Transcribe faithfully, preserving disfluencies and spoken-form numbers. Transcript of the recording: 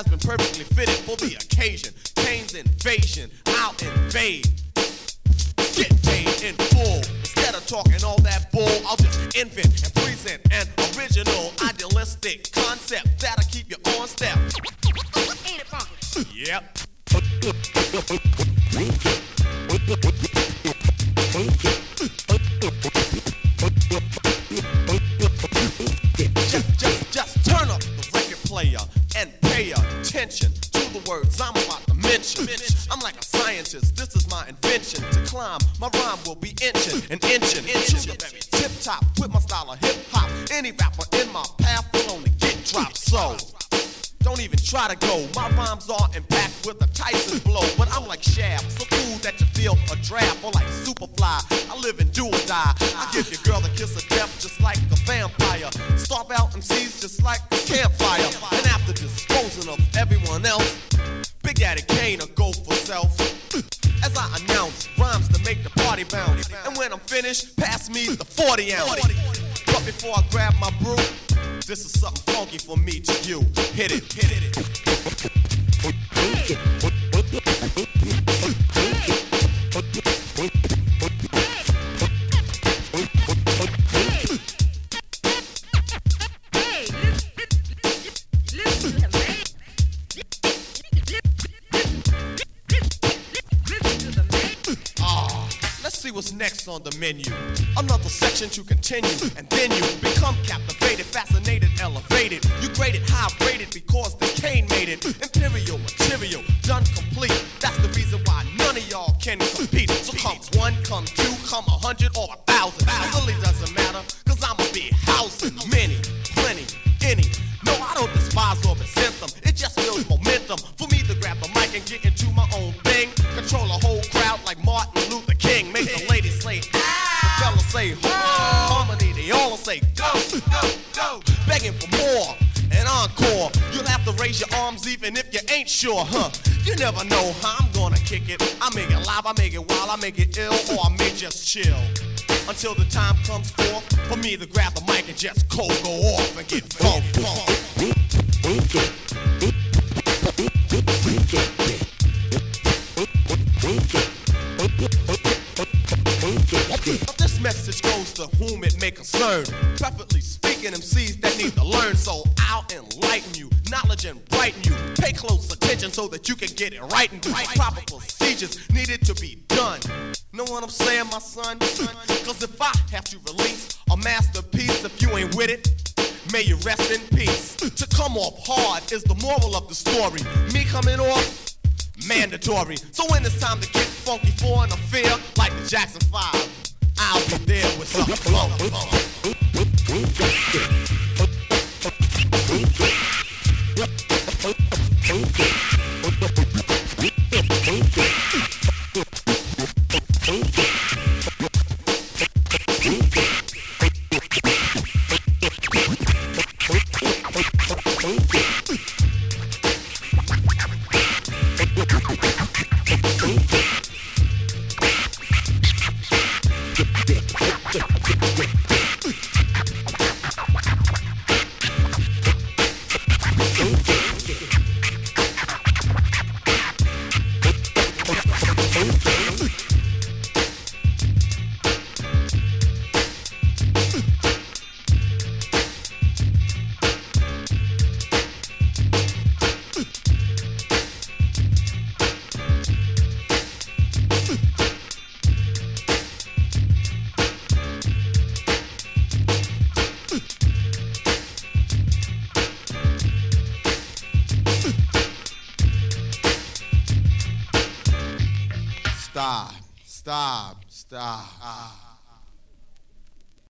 has been perfectly fitted for the occasion. Kane's invasion, I'll invade. Get paid in full. Instead of talking all that bull, I'll just invent and present an original, idealistic concept that'll keep you on step. Ain't it funky? Yep. Just, just, just turn up the record player and pay attention to the words I'm about to mention. I'm like a scientist, this is my invention. To climb, my rhyme will be inching and inching, inching. Tip top with my style of hip hop. Any rapper in my path will only get dropped. So don't even try to go. My rhymes are impact with a Tyson blow. But I'm like Shaft, so cool that you feel a draft. Or like Superfly, I live and do or die. I give your girl the kiss of death just like a vampire. Starve out M Cs just like a campfire. And after disposing of everyone else, Big Daddy Kane will go for self. As I announce rhymes to make the party bounce. And when I'm finished, pass me the forty ounce. But before I grab my brew, this is something funky for me to you. Hit it, hit it. Hey, listen, listen to me. Listen to the man. Ah, let's see what's next on the menu. Another section to continue, and then you become captivated, fascinated, elevated. You graded, high rated because the Kane made it. Imperial material, done complete. That's the reason why none of y'all can compete. So come one, come two, come a hundred or a thousand. It really doesn't matter, cause I'ma be housing many, plenty, any. No, I don't despise or resent them. It just builds momentum for me to grab the mic and get into my own thing. Control a whole crowd like Martin Luther King. Make the ladies say, ah, the fellas say, ho. Harmony, they all say, go, go, go. Begging for more and encore. You'll have to raise your arms even if you ain't sure, huh? You never know how I'm gonna kick it. I make it live, I make it wild, I make it ill, or I may just chill. Until the time comes forth for me to grab the mic and just cold go off and get funk, funk. This message goes to whom it may concern. Preferably speaking M Cs that need to learn. So I'll enlighten you, knowledge and brighten you. Pay close attention so that you can get it right and right. Proper procedures needed to be done. Know what I'm saying, my son? Cause if I have to release a masterpiece, if you ain't with it, may you rest in peace. To come off hard is the moral of the story. Me coming off, mandatory. So when it's time to get funky for an affair like the Jackson five, I'll be there with some flow. Stop, stop, stop.